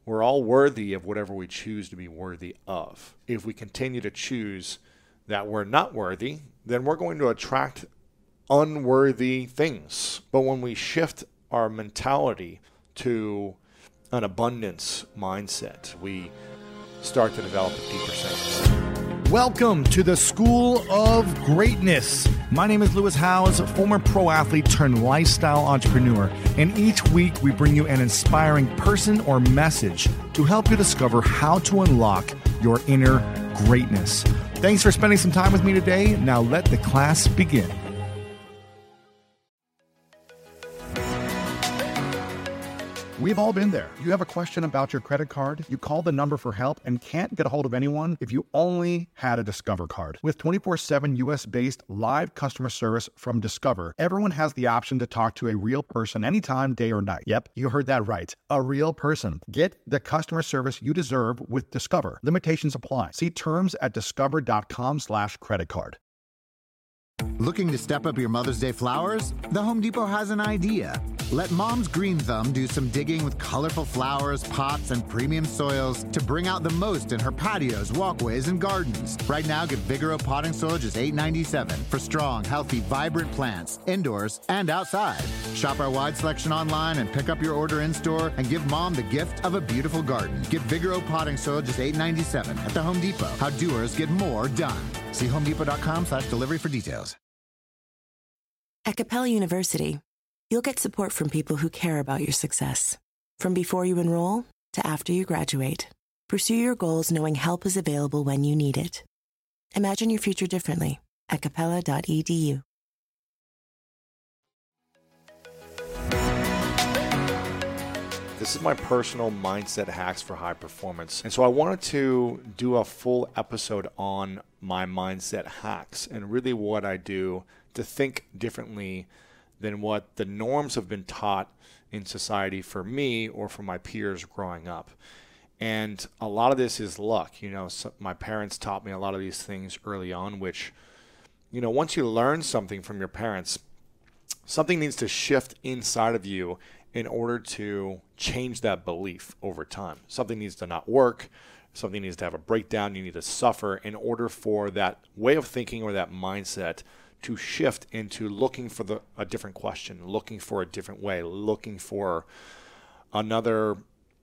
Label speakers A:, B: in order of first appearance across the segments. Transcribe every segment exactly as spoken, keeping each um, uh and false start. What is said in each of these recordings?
A: We're all worthy of whatever we choose to be worthy of. If we continue to choose that we're not worthy, then we're going to attract unworthy things. But when we shift our mentality to an abundance mindset, we start to develop a deeper sense.
B: Welcome to the School of Greatness. My name is Lewis Howes, former pro athlete turned lifestyle entrepreneur, and each week we bring you an inspiring person or message to help you discover how to unlock your inner greatness. Thanks for spending some time with me today. Now let the class begin. We've all been there. You have a question about your credit card, you call the number for help and can't get a hold of anyone if you only had a Discover card. With twenty-four seven U S-based live customer service from Discover, everyone has the option to talk to a real person anytime, day or night. Yep, you heard that right. A real person. Get the customer service you deserve with Discover. Limitations apply. See terms at discover.com slash credit card.
C: Looking to step up your Mother's Day flowers? The Home Depot has an idea. Let Mom's Green Thumb do some digging with colorful flowers, pots, and premium soils to bring out the most in her patios, walkways, and gardens. Right now, get Vigoro potting soil just eight ninety-seven for strong, healthy, vibrant plants, indoors and outside. Shop our wide selection online and pick up your order in-store and give Mom the gift of a beautiful garden. Get Vigoro potting soil just eight ninety-seven at the Home Depot. How doers get more done. See homedepot.com slash delivery for details.
D: At Capella University, you'll get support from people who care about your success. From before you enroll to after you graduate, pursue your goals knowing help is available when you need it. Imagine your future differently at capella dot e d u.
A: This is my personal mindset hacks for high performance. And so I wanted to do a full episode on my mindset hacks and really what I do to think differently than what the norms have been taught in society for me or for my peers growing up. And a lot of this is luck. You know, so my parents taught me a lot of these things early on, which, you know, once you learn something from your parents, something needs to shift inside of you in order to change that belief over time. Something needs to not work. Something needs to have a breakdown. You need to suffer in order for that way of thinking or that mindset to shift into looking for the, a different question, looking for a different way, looking for another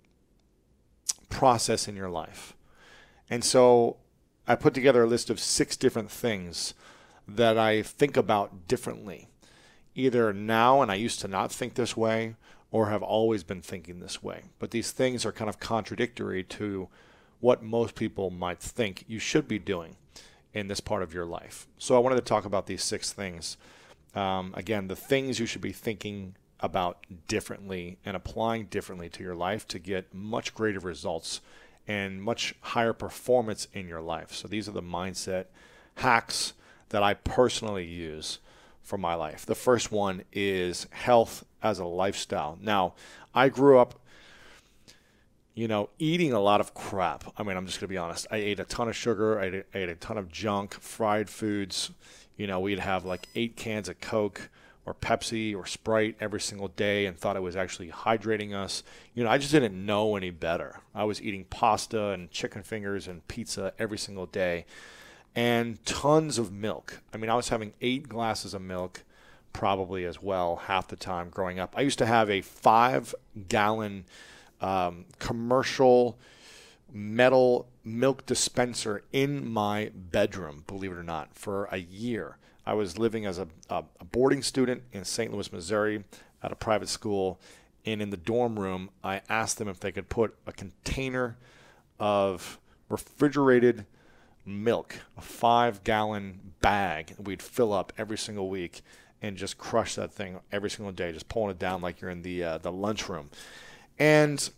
A: process in your life. And so I put together a list of six different things that I think about differently, either now and I used to not think this way, or have always been thinking this way. But these things are kind of contradictory to what most people might think you should be doing in this part of your life. So I wanted to talk about these six things. Um, again, the things you should be thinking about differently and applying differently to your life to get much greater results and much higher performance in your life. So these are the mindset hacks that I personally use for my life. The first one is health as a lifestyle. Now, I grew up you know, eating a lot of crap. I mean, I'm just going to be honest. I ate a ton of sugar. I ate, I ate a ton of junk, fried foods. You know, we'd have like eight cans of Coke or Pepsi or Sprite every single day and thought it was actually hydrating us. You know, I just didn't know any better. I was eating pasta and chicken fingers and pizza every single day and tons of milk. I mean, I was having eight glasses of milk probably as well half the time growing up. I used to have a five-gallon Um, commercial metal milk dispenser in my bedroom, believe it or not, for a year. I was living as a, a, a boarding student in Saint Louis, Missouri at a private school, and in the dorm room, I asked them if they could put a container of refrigerated milk, a five-gallon bag that we'd fill up every single week and just crush that thing every single day, just pulling it down like you're in the uh, the lunchroom. And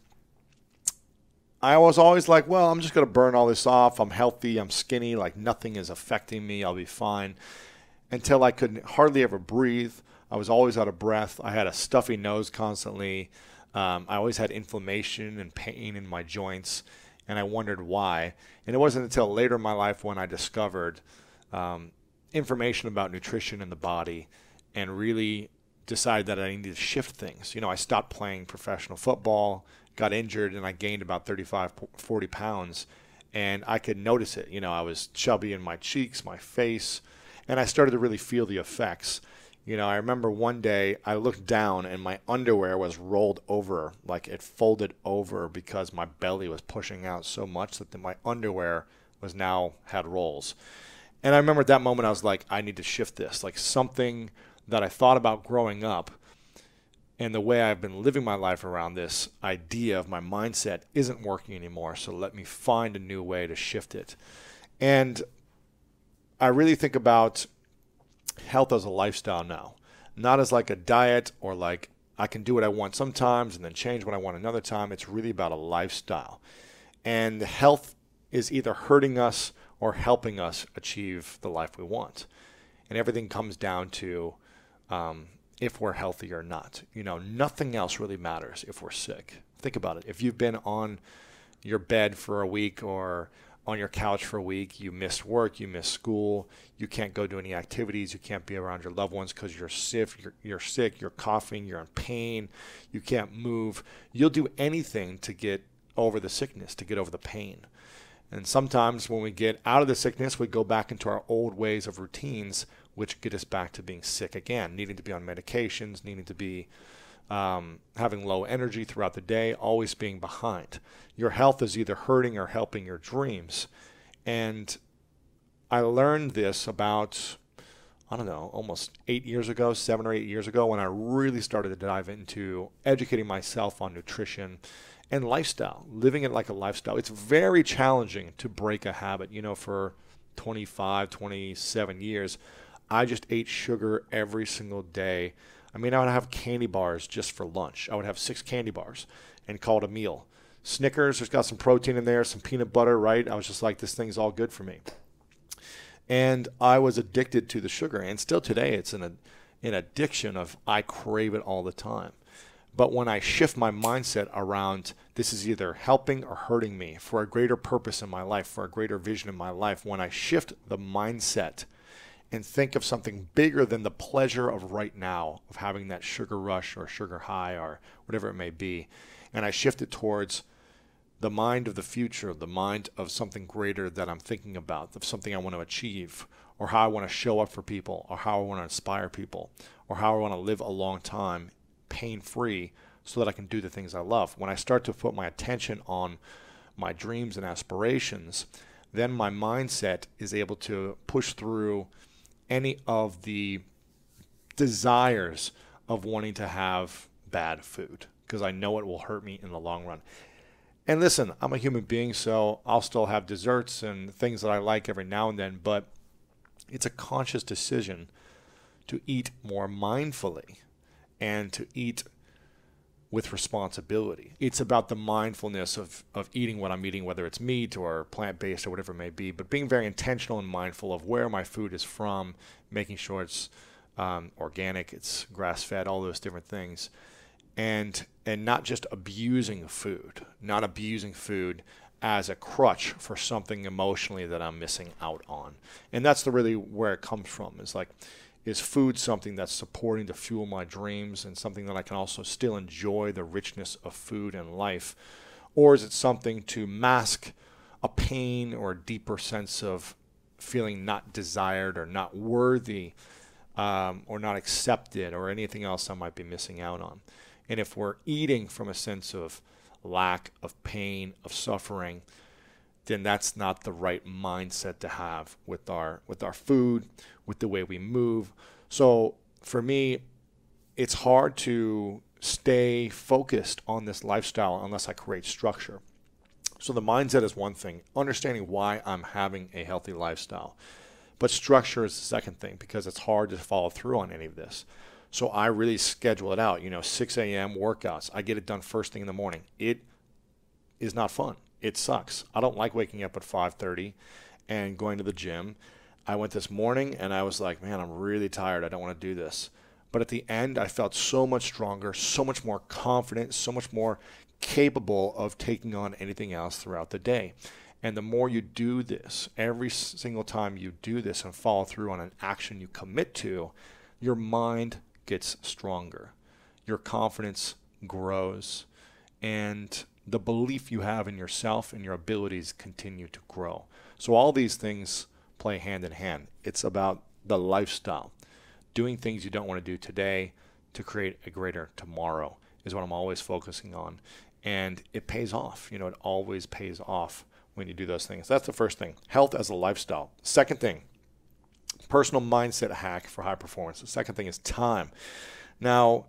A: I was always like, well, I'm just going to burn all this off. I'm healthy. I'm skinny. Like nothing is affecting me. I'll be fine. Until I could hardly ever breathe. I was always out of breath. I had a stuffy nose constantly. Um, I always had inflammation and pain in my joints, and I wondered why. And it wasn't until later in my life when I discovered um, information about nutrition in the body and really decided that I needed to shift things. You know, I stopped playing professional football, got injured and I gained about thirty-five, forty pounds, and I could notice it. You know, I was chubby in my cheeks, my face, and I started to really feel the effects. You know, I remember one day I looked down and my underwear was rolled over, like it folded over because my belly was pushing out so much that my underwear was now had rolls. And I remember at that moment I was like, I need to shift this. Like something that I thought about growing up and the way I've been living my life around this idea of my mindset isn't working anymore. So let me find a new way to shift it. And I really think about health as a lifestyle now, not as like a diet or like I can do what I want sometimes and then change what I want another time. It's really about a lifestyle. And health is either hurting us or helping us achieve the life we want. And everything comes down to um, if we're healthy or not. You know, nothing else really matters if we're sick. Think about it. If you've been on your bed for a week or on your couch for a week, you missed work, you missed school, you can't go do any activities, you can't be around your loved ones because you're sick, you're, you're sick, you're coughing, you're in pain, you can't move. You'll do anything to get over the sickness, to get over the pain. And sometimes when we get out of the sickness, we go back into our old ways of routines, which get us back to being sick again, needing to be on medications, needing to be um, having low energy throughout the day, always being behind. Your health is either hurting or helping your dreams. And I learned this about, I don't know, almost eight years ago, seven or eight years ago, when I really started to dive into educating myself on nutrition and lifestyle, living it like a lifestyle. It's very challenging to break a habit. You know, for twenty-five, twenty-seven years, I just ate sugar every single day. I mean, I would have candy bars just for lunch. I would have six candy bars and call it a meal. Snickers, there's got some protein in there, some peanut butter, right? I was just like, this thing's all good for me. And I was addicted to the sugar. And still today, it's an, an addiction of I crave it all the time. But when I shift my mindset around this is either helping or hurting me for a greater purpose in my life, for a greater vision in my life, when I shift the mindset and think of something bigger than the pleasure of right now, of having that sugar rush or sugar high or whatever it may be, and I shift it towards the mind of the future, the mind of something greater that I'm thinking about, of something I want to achieve, or how I want to show up for people, or how I want to inspire people, or how I want to live a long time pain-free so that I can do the things I love. When I start to put my attention on my dreams and aspirations, then my mindset is able to push through any of the desires of wanting to have bad food because I know it will hurt me in the long run. And listen, I'm a human being, so I'll still have desserts and things that I like every now and then, but it's a conscious decision to eat more mindfully and to eat with responsibility. It's about the mindfulness of, of eating what I'm eating, whether it's meat or plant-based or whatever it may be, but being very intentional and mindful of where my food is from, making sure it's um, organic, it's grass-fed, all those different things, and and not just abusing food, not abusing food as a crutch for something emotionally that I'm missing out on. And that's the really where it comes from. It's like, is food something that's supporting to fuel my dreams and something that I can also still enjoy the richness of food and life? Or is it something to mask a pain or a deeper sense of feeling not desired or not worthy um, or not accepted or anything else I might be missing out on? And if we're eating from a sense of lack, of pain, of suffering, then that's not the right mindset to have with our with our food, with the way we move. So for me, it's hard to stay focused on this lifestyle unless I create structure. So the mindset is one thing, understanding why I'm having a healthy lifestyle. But structure is the second thing because it's hard to follow through on any of this. So I really schedule it out, you know, six a.m. workouts. I get it done first thing in the morning. It is not fun. It sucks. I don't like waking up at five thirty and going to the gym. I went this morning and I was like, man, I'm really tired. I don't want to do this. But at the end, I felt so much stronger, so much more confident, so much more capable of taking on anything else throughout the day. And the more you do this, every single time you do this and follow through on an action you commit to, your mind gets stronger. Your confidence grows. And the belief you have in yourself and your abilities continue to grow. So all these things play hand in hand. It's about the lifestyle. Doing things you don't want to do today to create a greater tomorrow is what I'm always focusing on. And it pays off. You know, it always pays off when you do those things. That's the first thing. Health as a lifestyle. Second thing, personal mindset hack for high performance. The second thing is time. Now,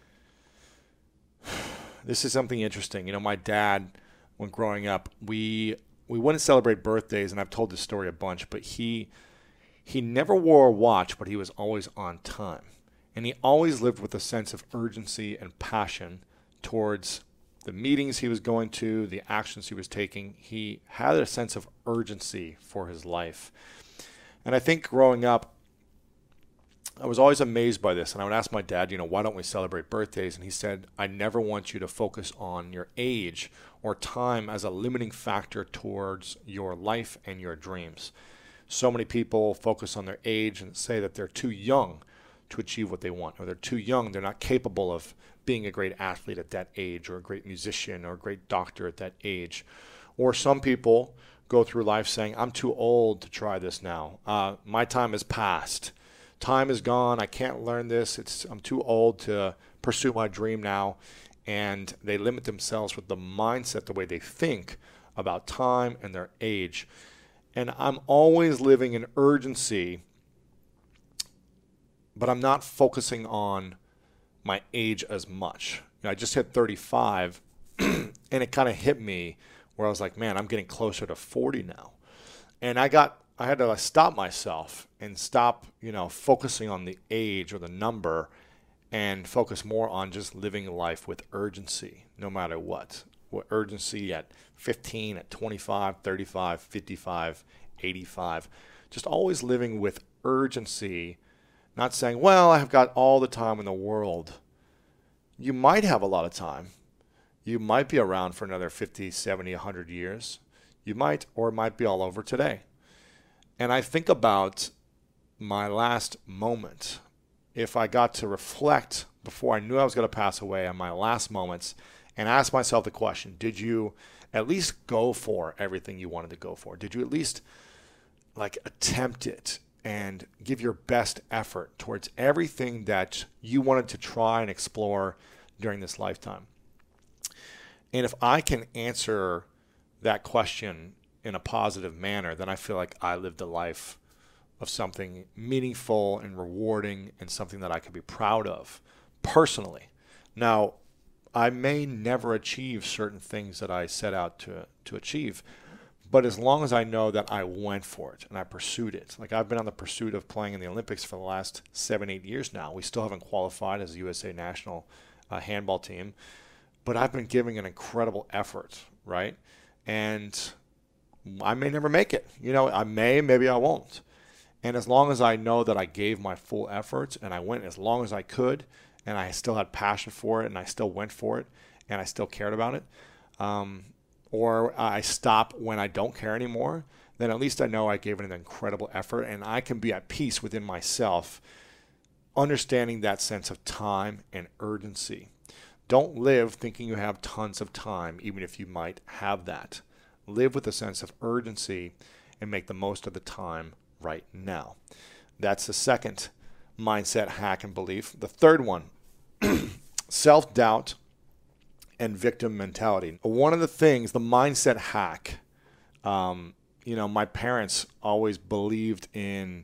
A: this is something interesting. You know, my dad, when growing up, we we wouldn't celebrate birthdays, and I've told this story a bunch, but he he never wore a watch, but he was always on time. And he always lived with a sense of urgency and passion towards the meetings he was going to, the actions he was taking. He had a sense of urgency for his life. And I think growing up, I was always amazed by this. And I would ask my dad, you know, why don't we celebrate birthdays? And he said, I never want you to focus on your age or time as a limiting factor towards your life and your dreams. So many people focus on their age and say that they're too young to achieve what they want, or they're too young, they're not capable of being a great athlete at that age, or a great musician, or a great doctor at that age. Or some people go through life saying, I'm too old to try this now. Uh, my time is past. Time is gone. I can't learn this. It's I'm too old to pursue my dream now. And they limit themselves with the mindset, the way they think about time and their age. And I'm always living in urgency, but I'm not focusing on my age as much. You know, I just hit thirty-five, and it kind of hit me where I was like, man, I'm getting closer to forty now. And I got, I had to stop myself and stop, you know, focusing on the age or the number, and focus more on just living life with urgency, no matter what. What urgency at fifteen, at twenty-five, thirty-five, fifty-five, eighty-five. Just always living with urgency, not saying, well, I've got all the time in the world. You might have a lot of time. You might be around for another fifty, seventy, one hundred years. You might, or it might be all over today. And I think about my last moment. If I got to reflect before I knew I was going to pass away on my last moments and ask myself the question, did you at least go for everything you wanted to go for? Did you at least like attempt it and give your best effort towards everything that you wanted to try and explore during this lifetime? And if I can answer that question in a positive manner, then I feel like I lived a life of something meaningful and rewarding and something that I could be proud of personally. Now, I may never achieve certain things that I set out to, to achieve, but as long as I know that I went for it and I pursued it, like I've been on the pursuit of playing in the Olympics for the last seven, eight years now. We still haven't qualified as a U S A national uh, handball team, but I've been giving an incredible effort, right? And I may never make it. You know, I may, maybe I won't. And as long as I know that I gave my full effort and I went as long as I could, and I still had passion for it and I still went for it and I still cared about it, um, or I stop when I don't care anymore, then at least I know I gave it an incredible effort, and I can be at peace within myself, understanding that sense of time and urgency. Don't live thinking you have tons of time, even if you might have that. Live with a sense of urgency and make the most of the time right now. That's the second mindset hack and belief. The third one, self-doubt and victim mentality. One of the things, the mindset hack, um, you know, my parents always believed in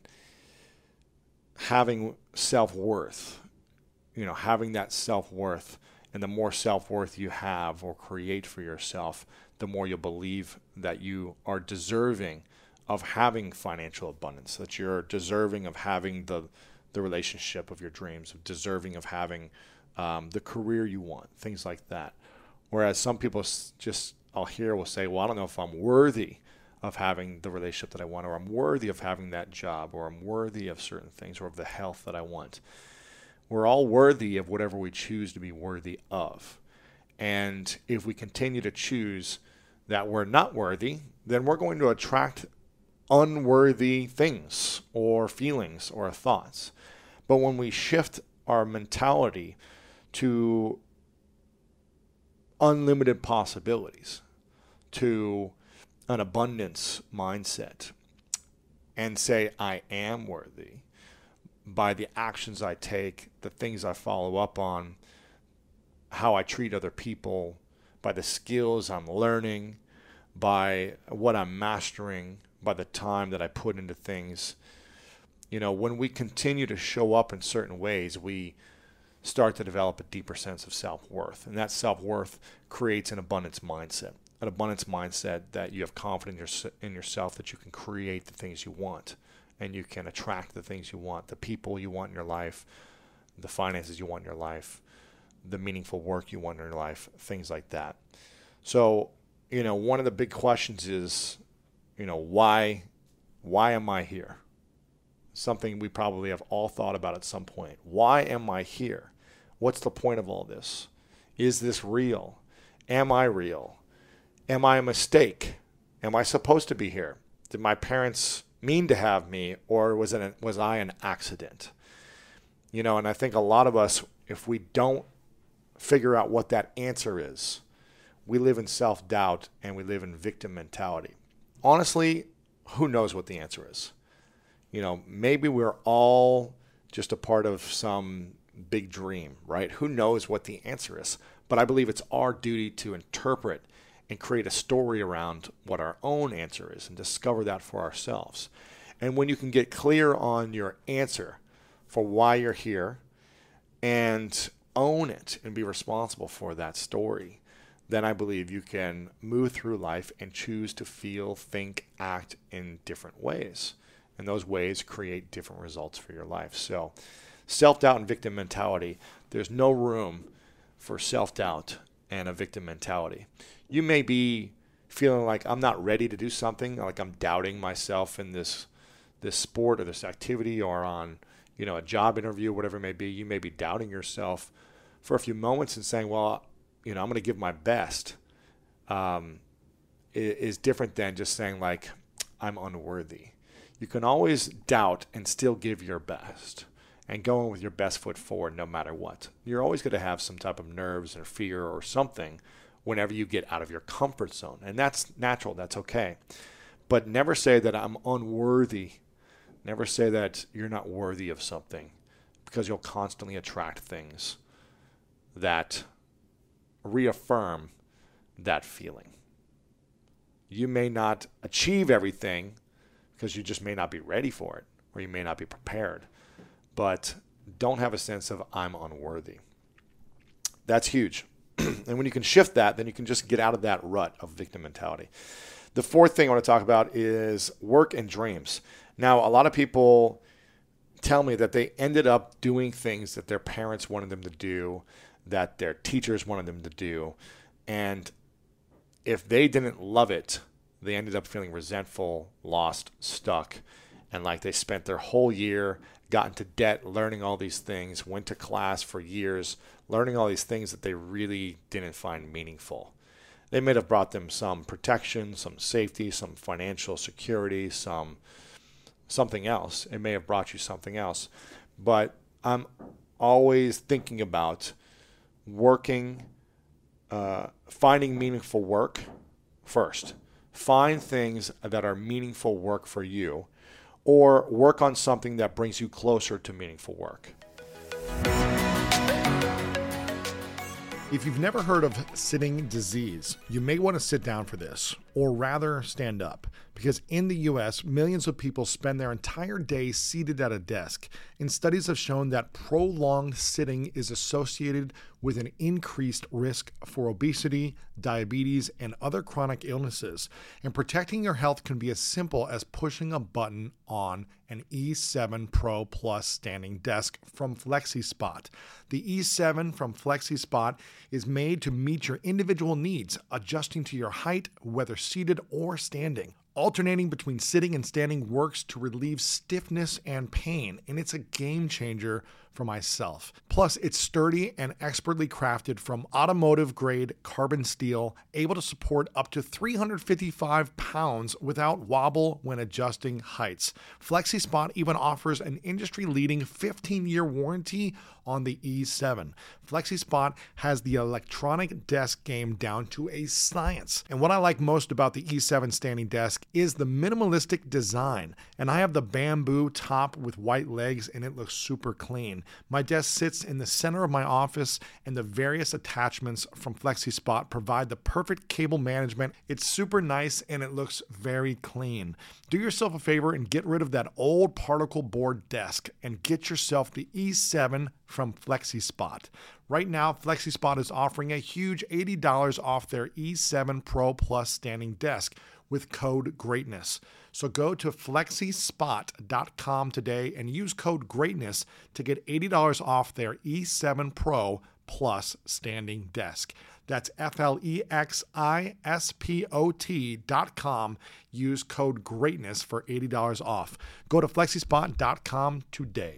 A: having self-worth, you know, having that self-worth. And the more self-worth you have or create for yourself, the more you'll believe that you are deserving of having financial abundance, that you're deserving of having the the relationship of your dreams, of deserving of having um, the career you want, things like that. Whereas some people just, I'll hear, will say, well, I don't know if I'm worthy of having the relationship that I want, or I'm worthy of having that job, or I'm worthy of certain things, or of the health that I want. We're all worthy of whatever we choose to be worthy of. And if we continue to choose that we're not worthy, then we're going to attract unworthy things or feelings or thoughts. But when we shift our mentality to unlimited possibilities to an abundance mindset and say, I am worthy by the actions I take, the things I follow up on, how I treat other people, by the skills I'm learning, by what I'm mastering, by the time that I put into things. You know, when we continue to show up in certain ways, we start to develop a deeper sense of self-worth. And that self-worth creates an abundance mindset, an abundance mindset that you have confidence in yourself that you can create the things you want, and you can attract the things you want, the people you want in your life, the finances you want in your life, the meaningful work you want in your life, things like that. So, you know, one of the big questions is, you know, why, why am I here? Something we probably have all thought about at some point. Why am I here? What's the point of all this? Is this real? Am I real? Am I a mistake? Am I supposed to be here? Did my parents mean to have me, or was it an, was I an accident? You know, and I think a lot of us, if we don't figure out what that answer is, we live in self-doubt and we live in victim mentality. Honestly, who knows what the answer is? You know, maybe we're all just a part of some big dream, right? Who knows what the answer is? But I believe it's our duty to interpret and create a story around what our own answer is and discover that for ourselves. And when you can get clear on your answer for why you're here and own it and be responsible for that story, then I believe you can move through life and choose to feel, think, act in different ways. And those ways create different results for your life. So self-doubt and victim mentality, there's no room for self-doubt and a victim mentality. You may be feeling like I'm not ready to do something, like I'm doubting myself in this this sport or this activity, or on, you know, a job interview, whatever it may be. You may be doubting yourself for a few moments and saying, well, you know, I'm going to give my best, um, is different than just saying like, I'm unworthy. You can always doubt and still give your best and go in with your best foot forward no matter what. You're always going to have some type of nerves or fear or something whenever you get out of your comfort zone. And that's natural. That's okay. But never say that I'm unworthy. Never say that you're not worthy of something, because you'll constantly attract things that reaffirm that feeling. You may not achieve everything because you just may not be ready for it, or you may not be prepared, but don't have a sense of I'm unworthy. That's huge. And when you can shift that, then you can just get out of that rut of victim mentality. The fourth thing I want to talk about is work and dreams. Now, a lot of people tell me that they ended up doing things that their parents wanted them to do, that their teachers wanted them to do. And if they didn't love it, they ended up feeling resentful, lost, stuck, and like they spent their whole year, got into debt, learning all these things, went to class for years, learning all these things that they really didn't find meaningful. They may have brought them some protection, some safety, some financial security, some something else. It may have brought you something else. But I'm always thinking about working, uh, finding meaningful work first. Find things that are meaningful work for you, or work on something that brings you closer to meaningful work.
B: If you've never heard of sitting disease, you may want to sit down for this, or rather stand up, because in the U S, millions of people spend their entire day seated at a desk, and studies have shown that prolonged sitting is associated with an increased risk for obesity, diabetes, and other chronic illnesses. And protecting your health can be as simple as pushing a button on an E seven Pro Plus standing desk from FlexiSpot. The E seven from FlexiSpot is made to meet your individual needs, adjusting to your height, whether seated or standing. Alternating between sitting and standing works to relieve stiffness and pain, and it's a game changer for myself. Plus, it's sturdy and expertly crafted from automotive-grade carbon steel, able to support up to three hundred fifty-five pounds without wobble when adjusting heights. FlexiSpot even offers an industry-leading fifteen-year warranty on the E seven. FlexiSpot has the electronic desk game down to a science. And what I like most about the E seven standing desk is the minimalistic design. And I have the bamboo top with white legs, and it looks super clean. My desk sits in the center of my office, and the various attachments from FlexiSpot provide the perfect cable management. It's super nice, and it looks very clean. Do yourself a favor and get rid of that old particle board desk and get yourself the E seven from FlexiSpot. Right now, FlexiSpot is offering a huge eighty dollars off their E seven Pro Plus standing desk with code GREATNESS. So go to flexispot dot com today and use code GREATNESS to get eighty dollars off their E seven Pro Plus standing desk. That's F L E X I S P O T dot com. Use code GREATNESS for eighty dollars off. Go to flexispot dot com today.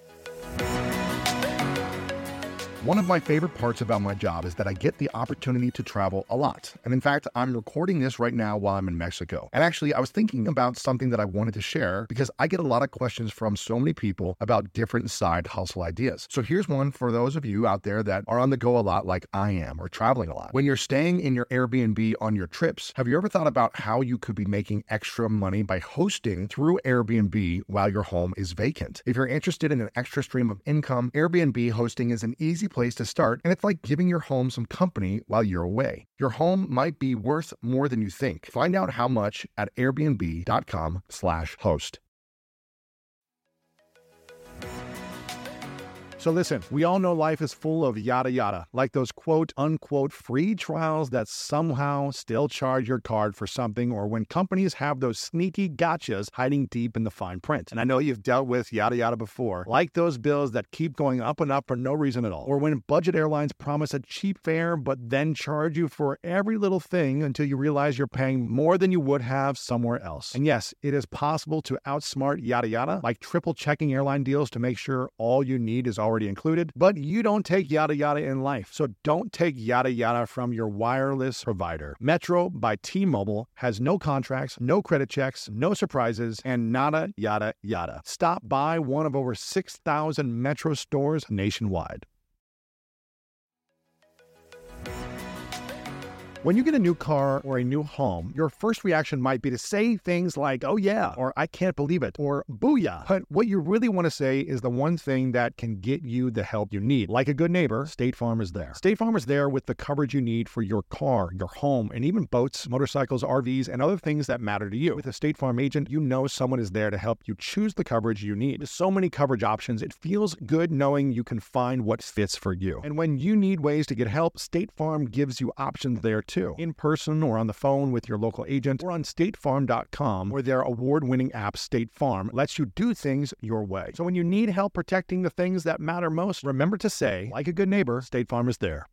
B: One of my favorite parts about my job is that I get the opportunity to travel a lot. And in fact, I'm recording this right now while I'm in Mexico. And actually, I was thinking about something that I wanted to share because I get a lot of questions from so many people about different side hustle ideas. So here's one for those of you out there that are on the go a lot like I am or traveling a lot. When you're staying in your Airbnb on your trips, have you ever thought about how you could be making extra money by hosting through Airbnb while your home is vacant? If you're interested in an extra stream of income, Airbnb hosting is an easy place to start, and it's like giving your home some company while you're away. Your home might be worth more than you think. Find out how much at airbnb dot com slash host. So listen, we all know life is full of yada yada, like those quote unquote free trials that somehow still charge your card for something, or when companies have those sneaky gotchas hiding deep in the fine print. And I know you've dealt with yada yada before, like those bills that keep going up and up for no reason at all, or when budget airlines promise a cheap fare but then charge you for every little thing until you realize you're paying more than you would have somewhere else. And yes, it is possible to outsmart yada yada, like triple checking airline deals to make sure all you need is already included, but you don't take yada yada in life. So don't take yada yada from your wireless provider. Metro by T-Mobile has no contracts, no credit checks, no surprises, and nada yada yada. Stop by one of over six thousand Metro stores nationwide. When you get a new car or a new home, your first reaction might be to say things like, oh yeah, or I can't believe it, or booyah. But what you really want to say is the one thing that can get you the help you need. Like a good neighbor, State Farm is there. State Farm is there with the coverage you need for your car, your home, and even boats, motorcycles, R Vs, and other things that matter to you. With a State Farm agent, you know someone is there to help you choose the coverage you need. With so many coverage options, it feels good knowing you can find what fits for you. And when you need ways to get help, State Farm gives you options there too. In person or on the phone with your local agent or on state farm dot com, where their award-winning app State Farm lets you do things your way. So when you need help protecting the things that matter most, remember to say, like a good neighbor, State Farm is there.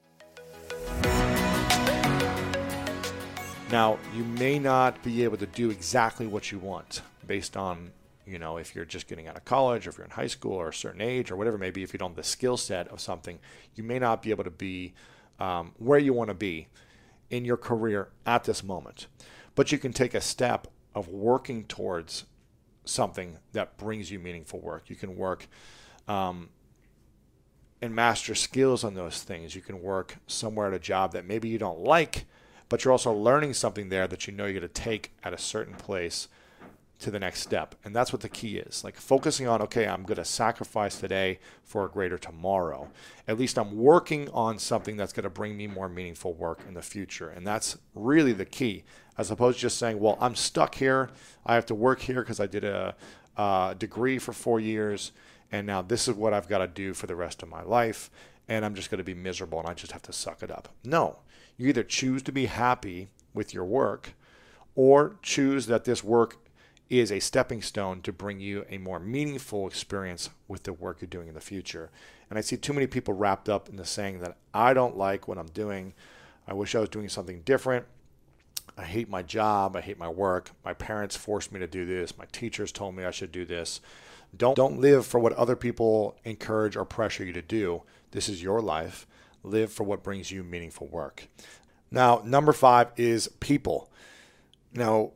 A: Now, you may not be able to do exactly what you want based on, you know, if you're just getting out of college or if you're in high school or a certain age or whatever it may be. If you don't have the skill set of something, you may not be able to be um, where you want to be in your career at this moment. But you can take a step of working towards something that brings you meaningful work. You can work um, and master skills on those things. You can work somewhere at a job that maybe you don't like, but you're also learning something there that you know you're going to take at a certain place to the next step. And that's what the key is. Like focusing on, okay, I'm going to sacrifice today for a greater tomorrow. At least I'm working on something that's going to bring me more meaningful work in the future. And that's really the key, as opposed to just saying, well, I'm stuck here. I have to work here because I did a, a degree for four years. And now this is what I've got to do for the rest of my life. And I'm just going to be miserable and I just have to suck it up. No, you either choose to be happy with your work or choose that this work is a stepping stone to bring you a more meaningful experience with the work you're doing in the future. And I see too many people wrapped up in the saying that I don't like what I'm doing. I wish I was doing something different. I hate my job. I hate my work. My parents forced me to do this. My teachers told me I should do this. Don't, don't live for what other people encourage or pressure you to do. This is your life. Live for what brings you meaningful work. Now, number five is people. Now,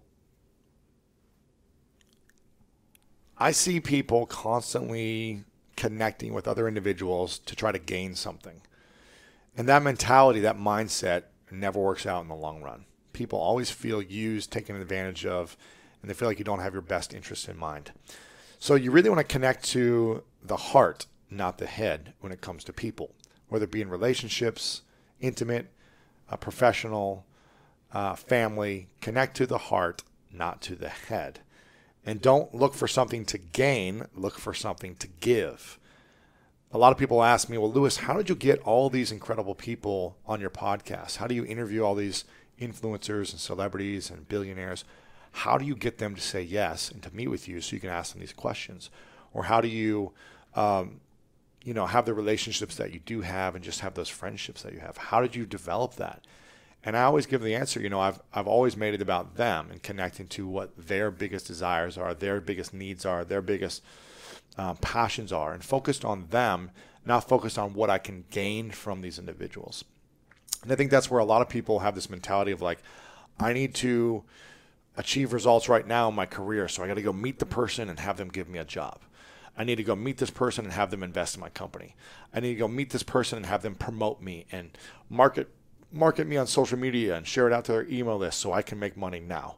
A: I see people constantly connecting with other individuals to try to gain something. And that mentality, that mindset never works out in the long run. People always feel used, taken advantage of, and they feel like you don't have your best interest in mind. So you really want to connect to the heart, not the head, when it comes to people, whether it be in relationships, intimate, uh, professional, uh, family. Connect to the heart, not to the head. And don't look for something to gain, look for something to give. A lot of people ask me, well, Lewis, how did you get all these incredible people on your podcast? How do you interview all these influencers and celebrities and billionaires? How do you get them to say yes and to meet with you so you can ask them these questions? Or how do you, um, you know, have the relationships that you do have and just have those friendships that you have? How did you develop that? And I always give the answer, you know, I've I've always made it about them and connecting to what their biggest desires are, their biggest needs are, their biggest um, passions are, and focused on them, not focused on what I can gain from these individuals. And I think that's where a lot of people have this mentality of like, I need to achieve results right now in my career, so I got to go meet the person and have them give me a job. I need to go meet this person and have them invest in my company. I need to go meet this person and have them promote me and market market me on social media and share it out to their email list so I can make money now.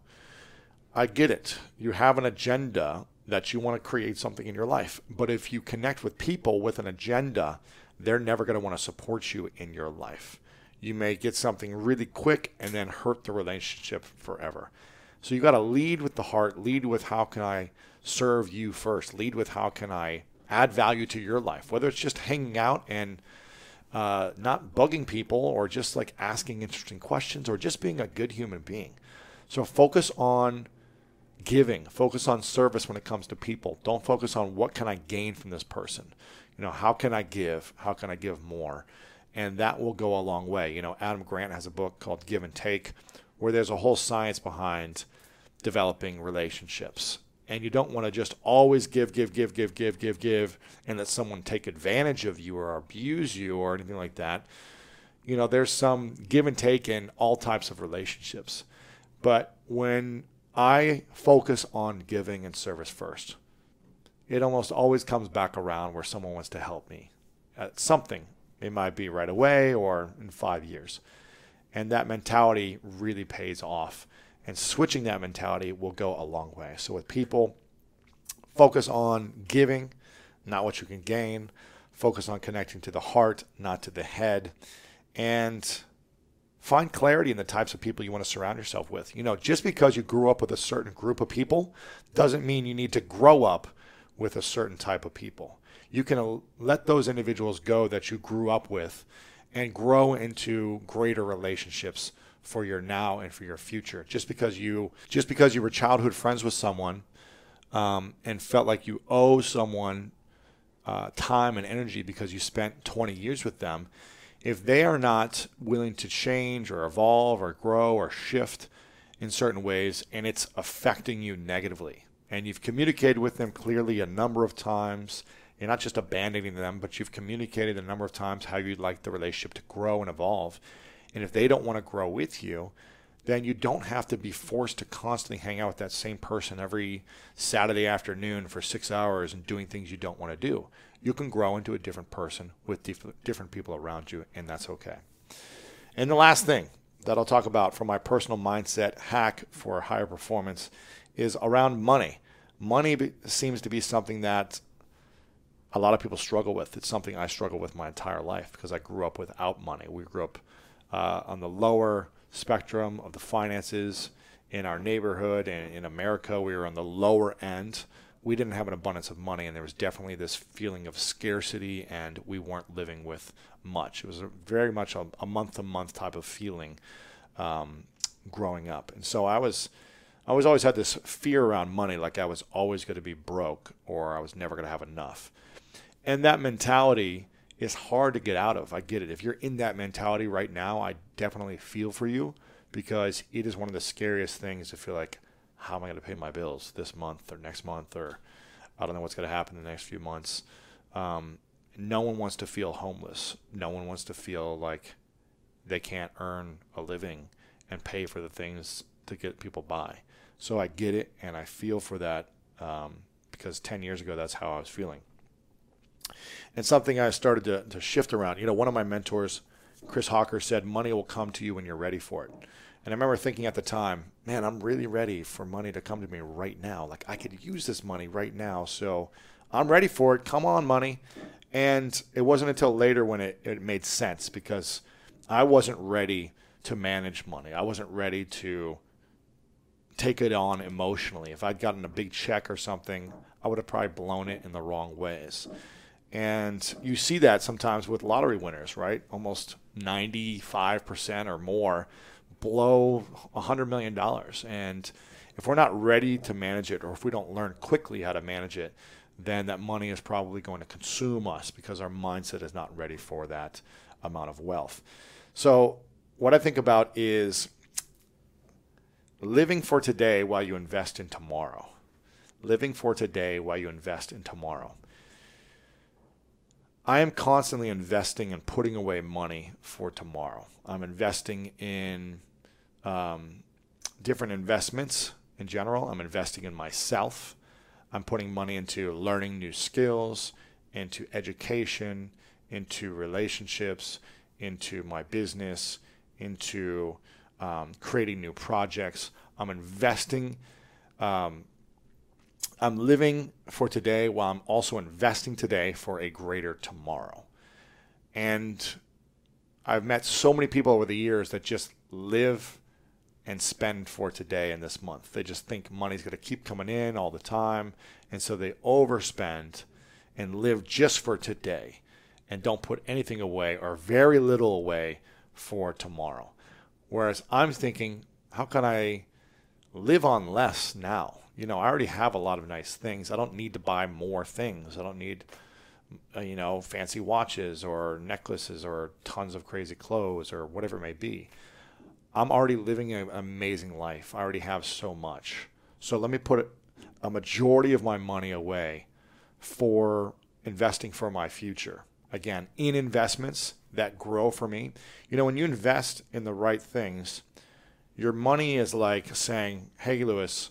A: I get it. You have an agenda that you want to create something in your life. But if you connect with people with an agenda, they're never going to want to support you in your life. You may get something really quick and then hurt the relationship forever. So you got to lead with the heart, lead with how can I serve you first, lead with how can I add value to your life, whether it's just hanging out and Uh, not bugging people or just like asking interesting questions or just being a good human being. So focus on giving, focus on service when it comes to people. Don't focus on what can I gain from this person. You know, how can I give? How can I give more? And that will go a long way. You know, Adam Grant has a book called Give and Take where there's a whole science behind developing relationships. And you don't want to just always give, give, give, give, give, give, give, and let someone take advantage of you or abuse you or anything like that. You know, there's some give and take in all types of relationships. But when I focus on giving and service first, it almost always comes back around where someone wants to help me at something. It might be right away or in five years. And that mentality really pays off. And switching that mentality will go a long way. So with people, focus on giving, not what you can gain. Focus on connecting to the heart, not to the head. And find clarity in the types of people you want to surround yourself with. You know, just because you grew up with a certain group of people doesn't mean you need to grow up with a certain type of people. You can let those individuals go that you grew up with and grow into greater relationships for your now and for your future. Just because you just because you were childhood friends with someone um, and felt like you owe someone uh, time and energy because you spent twenty years with them, if they are not willing to change or evolve or grow or shift in certain ways and it's affecting you negatively, and you've communicated with them clearly a number of times, you're not just abandoning them, but you've communicated a number of times how you'd like the relationship to grow and evolve. And if they don't want to grow with you, then you don't have to be forced to constantly hang out with that same person every Saturday afternoon for six hours and doing things you don't want to do. You can grow into a different person with dif- different people around you, and that's okay. And the last thing that I'll talk about from my personal mindset hack for higher performance is around money. Money be- seems to be something that a lot of people struggle with. It's something I struggle with my entire life because I grew up without money. We grew up uh, on the lower spectrum of the finances in our neighborhood, and in America we were on the lower end. We didn't have an abundance of money, and there was definitely this feeling of scarcity, and we weren't living with much. It was a, very much a, a month-to-month type of feeling um, growing up. And so I was, I was always had this fear around money, like I was always going to be broke or I was never going to have enough. And that mentality is hard to get out of. I get it. If you're in that mentality right now, I definitely feel for you, because it is one of the scariest things to feel like, how am I going to pay my bills this month or next month, or I don't know what's going to happen in the next few months. Um, no one wants to feel homeless. No one wants to feel like they can't earn a living and pay for the things to get people by. So I get it, and I feel for that um, because ten years ago, that's how I was feeling. And something I started to, to shift around. You know, one of my mentors, Chris Hawker, said, money will come to you when you're ready for it. And I remember thinking at the time, man, I'm really ready for money to come to me right now. Like, I could use this money right now. So I'm ready for it. Come on, money. And it wasn't until later when it, it made sense, because I wasn't ready to manage money. I wasn't ready to take it on emotionally. If I'd gotten a big check or something, I would have probably blown it in the wrong ways. And you see that sometimes with lottery winners, right? Almost ninety-five percent or more blow one hundred million dollars. And if we're not ready to manage it, or if we don't learn quickly how to manage it, then that money is probably going to consume us because our mindset is not ready for that amount of wealth. So what I think about is living for today while you invest in tomorrow. Living for today while you invest in tomorrow. I am constantly investing and putting away money for tomorrow. I'm investing in um, different investments in general. I'm investing in myself. I'm putting money into learning new skills, into education, into relationships, into my business, into um, creating new projects. I'm investing. Um, I'm living for today while I'm also investing today for a greater tomorrow. And I've met so many people over the years that just live and spend for today and this month. They just think money's going to keep coming in all the time. And so they overspend and live just for today and don't put anything away or very little away for tomorrow. Whereas I'm thinking, how can I live on less now? You know, I already have a lot of nice things. I don't need to buy more things. I don't need, uh, you know, fancy watches or necklaces or tons of crazy clothes or whatever it may be. I'm already living an amazing life. I already have so much. So let me put a majority of my money away for investing for my future. Again, in investments that grow for me. You know, when you invest in the right things, your money is like saying, hey, Lewis,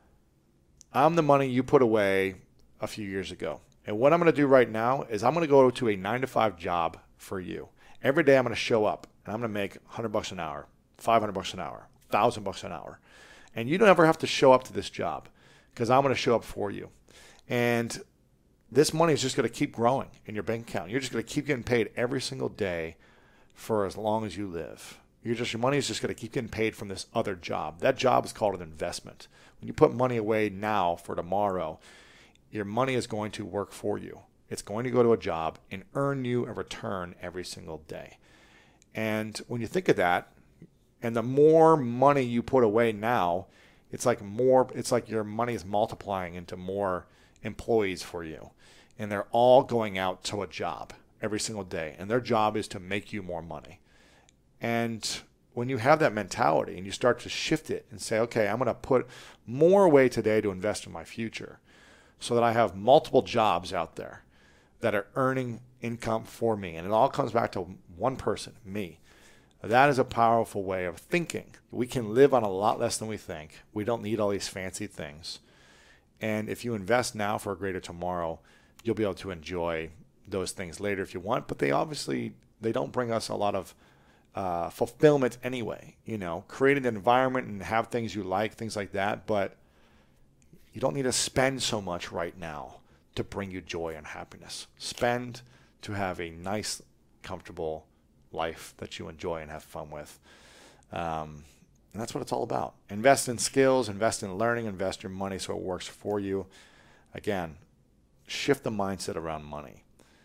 A: I'm the money you put away a few years ago. And what I'm going to do right now is I'm going to go to a nine to five job for you. Every day I'm going to show up and I'm going to make one hundred bucks an hour, five hundred bucks an hour, one thousand bucks an hour. And you don't ever have to show up to this job because I'm going to show up for you. And this money is just going to keep growing in your bank account. You're just going to keep getting paid every single day for as long as you live. You're just, your money is just going to keep getting paid from this other job. That job is called an investment. When you put money away now for tomorrow, your money is going to work for you. It's going to go to a job and earn you a return every single day. And when you think of that, and the more money you put away now, it's like more, it's like your money is multiplying into more employees for you. And they're all going out to a job every single day. And their job is to make you more money. And when you have that mentality and you start to shift it and say, okay, I'm going to put more away today to invest in my future so that I have multiple jobs out there that are earning income for me. And it all comes back to one person, me. That is a powerful way of thinking. We can live on a lot less than we think. We don't need all these fancy things. And if you invest now for a greater tomorrow, you'll be able to enjoy those things later if you want. But they obviously, they don't bring us a lot of uh, fulfillment anyway. You know, create an environment and have things you like, things like that. But you don't need to spend so much right now to bring you joy and happiness. Spend to have a nice, comfortable life that you enjoy and have fun with. Um, and that's what it's all about. Invest in skills, invest in learning, invest your money so it works for you. Again, shift the mindset around money.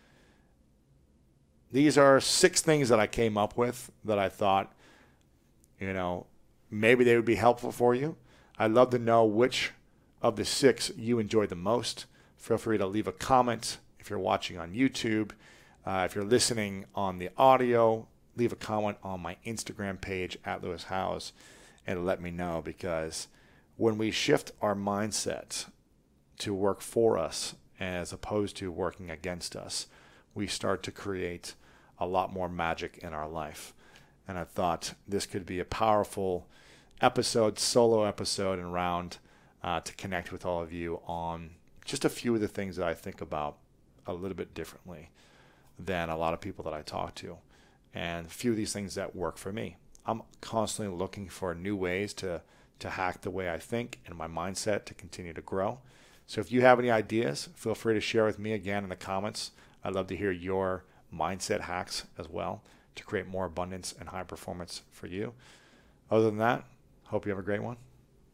A: These are six things that I came up with that I thought, you know, maybe they would be helpful for you. I'd love to know which of the six you enjoyed the most. Feel free to leave a comment if you're watching on YouTube. Uh, if you're listening on the audio, leave a comment on my Instagram page at Lewis Howes and let me know, because when we shift our mindset to work for us as opposed to working against us, we start to create a lot more magic in our life. And I thought this could be a powerful episode, solo episode and round uh, to connect with all of you on just a few of the things that I think about a little bit differently than a lot of people that I talk to, and a few of these things that work for me. I'm constantly looking for new ways to, to hack the way I think and my mindset to continue to grow. So if you have any ideas, feel free to share with me again in the comments. I'd love to hear your mindset hacks as well to create more abundance and high performance for you. Other than that, hope you have a great one.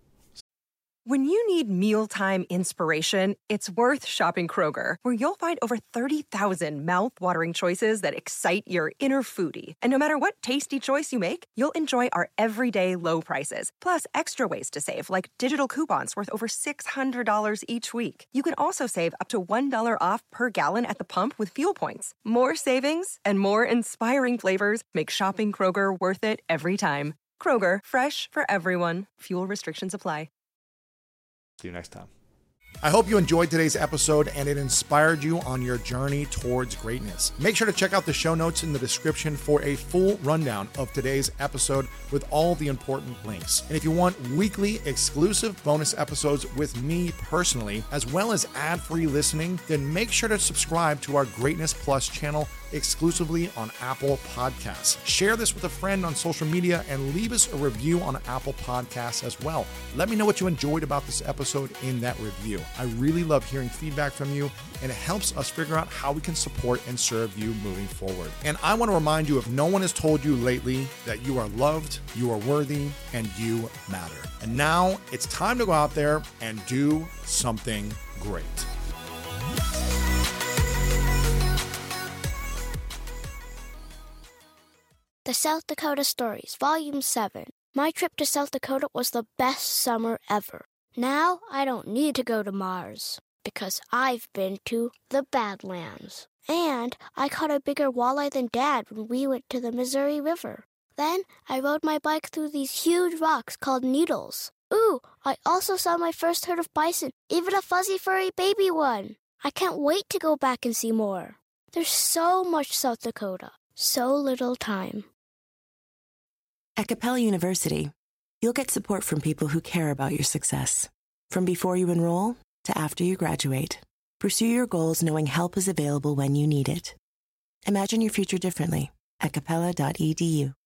E: When you need mealtime inspiration, it's worth shopping Kroger, where you'll find over thirty thousand mouth-watering choices that excite your inner foodie. And no matter what tasty choice you make, you'll enjoy our everyday low prices, plus extra ways to save, like digital coupons worth over six hundred dollars each week. You can also save up to one dollar off per gallon at the pump with fuel points. More savings and more inspiring flavors make shopping Kroger worth it every time. Kroger, fresh for everyone. Fuel restrictions apply.
A: See you next time.
B: I hope you enjoyed today's episode and it inspired you on your journey towards greatness. Make sure to check out the show notes in the description for a full rundown of today's episode with all the important links. And if you want weekly exclusive bonus episodes with me personally, as well as ad-free listening, then make sure to subscribe to our Greatness Plus channel exclusively on Apple Podcasts. Share this with a friend on social media and leave us a review on Apple Podcasts as well. Let me know what you enjoyed about this episode in that review. I really love hearing feedback from you, and it helps us figure out how we can support and serve you moving forward. And I want to remind you, if no one has told you lately, that you are loved, you are worthy, and you matter. And now it's time to go out there and do something great.
F: The South Dakota Stories, Volume seven. My trip to South Dakota was the best summer ever. Now I don't need to go to Mars, because I've been to the Badlands. And I caught a bigger walleye than Dad when we went to the Missouri River. Then I rode my bike through these huge rocks called needles. Ooh, I also saw my first herd of bison, even a fuzzy furry baby one. I can't wait to go back and see more. There's so much South Dakota, so little time.
D: At Capella University, you'll get support from people who care about your success. From before you enroll to after you graduate, pursue your goals knowing help is available when you need it. Imagine your future differently at capella dot e d u.